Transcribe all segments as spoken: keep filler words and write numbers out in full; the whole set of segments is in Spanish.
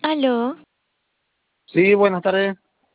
Aló, Sí, buenas tardes.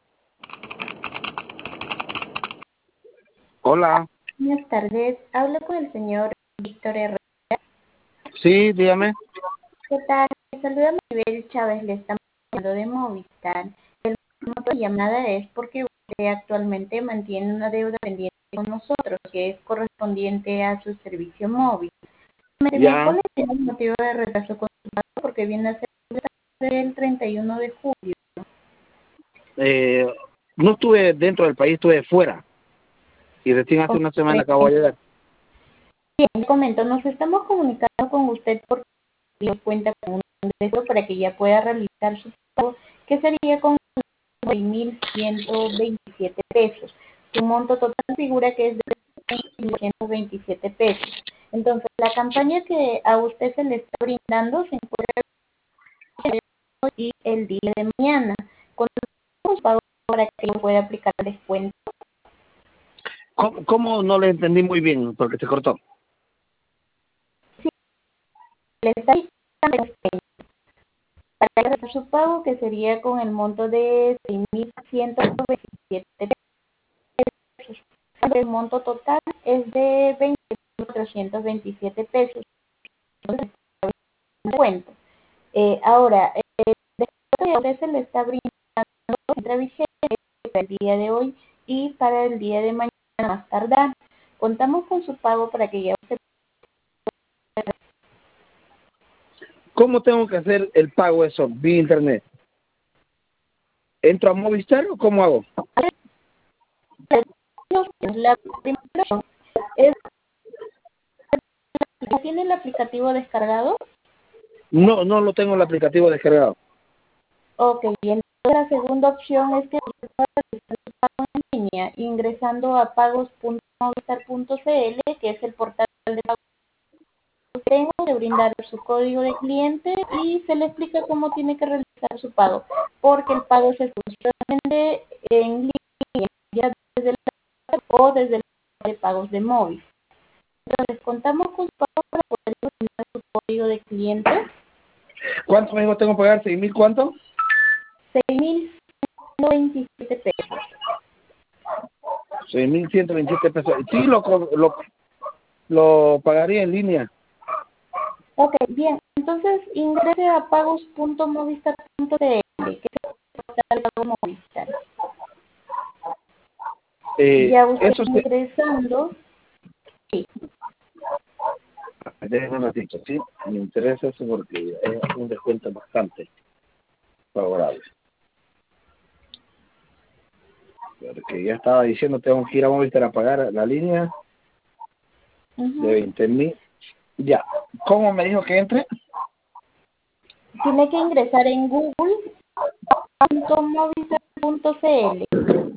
Hola. Buenas tardes, hablo con el señor Víctor Herrera. Sí, dígame. ¿Qué tal? Le saluda Maribel Chávez, le estamos hablando de Movistar. El motivo de llamada es porque usted actualmente mantiene una deuda pendiente con nosotros, que es correspondiente a su servicio móvil. Me gustaría Ya. cuál es el motivo de retraso con su pago, porque viene a ser el treinta y uno de julio. Eh, no estuve dentro del país, estuve fuera. Y recién hace una semana acabo de llegar. Bien, le comento, nos estamos comunicando con usted porque Dios cuenta con un ingreso para que ya pueda realizar su pago, que sería con seis mil ciento veintisiete pesos. Su monto total figura que es de mil ciento veintisiete pesos. Entonces, la campaña que a usted se le está brindando se encuentra hoy y el día de mañana. Con los pagos para que yo pueda aplicar descuento, ¿Cómo, cómo no le entendí muy bien? Porque se cortó. sí, le está dando para hacer su pago, que sería con el monto de seis mil ciento veintisiete pesos. El monto total es de veinte mil cuatrocientos veintisiete pesos. Entonces, cuento. Eh, ahora, el descuento que se le está brindando entra vigente para el día de hoy y para el día de mañana más tardar. Contamos con su pago para que ya usted ¿Cómo tengo que hacer el pago eso vía internet? ¿Entro a Movistar o cómo hago? la primera es, ¿tiene el aplicativo descargado? No, no lo tengo el aplicativo descargado. Ok, y entonces la segunda opción es que usted pueda realizar su pago en línea ingresando a pagos punto movistar punto c l, que es el portal de pago. Tengo que brindar su código de cliente y se le explica cómo tiene que realizar su pago, porque el pago se solamente en línea, ya desde el o desde el de pagos de móvil. Entonces, contamos con su pago para poder brindar su código de cliente, ¿Cuánto me dijo tengo que pagar? ¿Seis mil cuánto? seis mil ciento veintisiete pesos. Seis mil ciento veintisiete pesos. Sí, lo, co- lo, lo pagaría en línea. Ok, bien, entonces ingrese a pagos punto movistar punto c l, que es el portal de pago Movistar. Eh, Ya usted eso sí. ingresando, sí, Déjenme un ratito, ¿sí? Me interesa eso porque es un descuento bastante favorable. Porque ya estaba diciendo, tengo que ir a Movistar a pagar la línea de uh-huh. veinte mil. Ya. ¿Cómo me dijo que entre? Tiene que ingresar en google punto movistar punto c l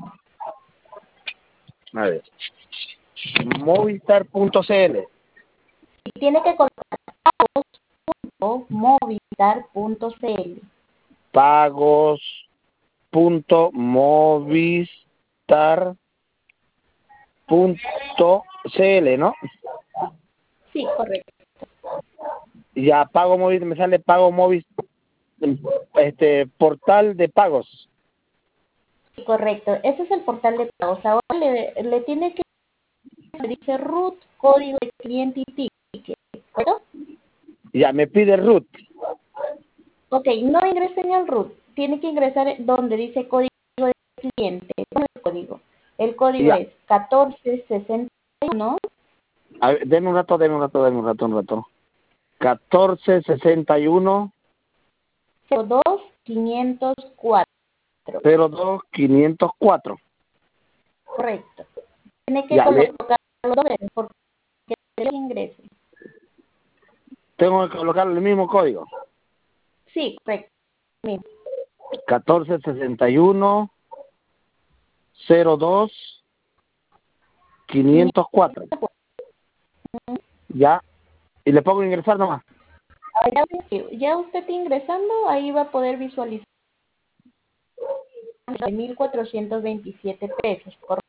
A ver. Movistar punto cl. y tiene que colocar punto movistar punto c l. Pagos punto movistar punto cl, ¿no? Sí, correcto. Ya pago móvil, me sale pago móvil, este portal de pagos. Sí, correcto. Ese es el portal de pagos. Ahora le, le tiene que dice root, código de cliente y ticket, ¿correcto? Ya me pide root. Ok, no ingrese en el root. Tiene que ingresar donde dice código de cliente. ¿Cuál es el código? El código Ya. es catorce sesenta y uno A ver, denme un rato, denme un rato, denme un rato, un rato. catorce sesenta y uno cero dos quinientos cuatro. cero dos quinientos cuatro. Correcto. Tiene que Ya le colocarlo dos veces porque el ingrese. tengo que colocar el mismo código. Sí, correcto. Mismo. catorce sesenta y uno cero dos quinientos cuatro. Ya. Y le pongo ingresar nomás. Ya, ya usted ingresando, ahí va a poder visualizar mil cuatrocientos veintisiete pesos. Correcto.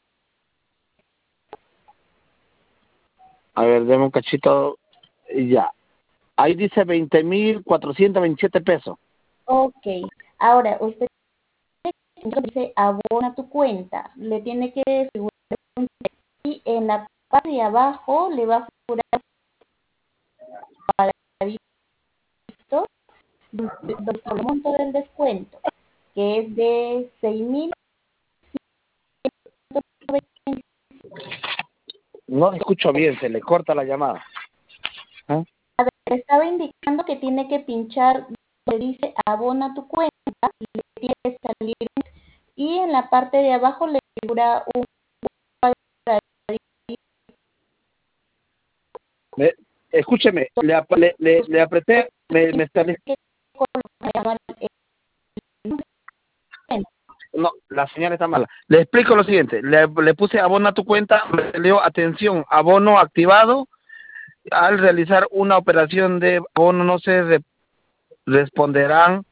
A ver, deme un cachito. Ya. Ahí dice veinte mil cuatrocientos veintisiete pesos. Ok, ahora usted dice abona tu cuenta, le tiene que figurar un cheque y en la parte de abajo le va a figurar para visto donde está el monto del descuento, que es de seis mil ciento veinte. No escucho bien, se le corta la llamada. ¿Ah? Estaba indicando que tiene que pinchar donde dice abona tu cuenta, le tiene que salir y en la parte de abajo le figura un Me- escúcheme, le, ap- le, le, le apreté, me, me sale- que colocar el no, la señal está mala. Le explico lo siguiente, le, le puse abona tu cuenta, me salió atención, abono activado. Al realizar una operación de abono no se re- responderán,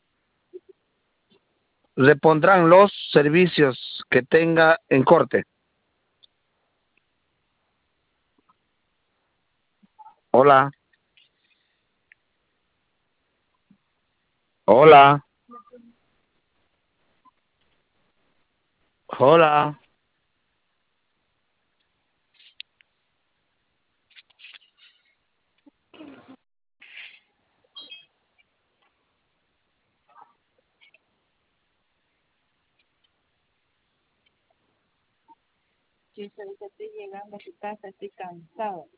repondrán los servicios que tenga en corte. Hola, hola, hola. Yo ahorita estoy llegando a tu casa, estoy cansada.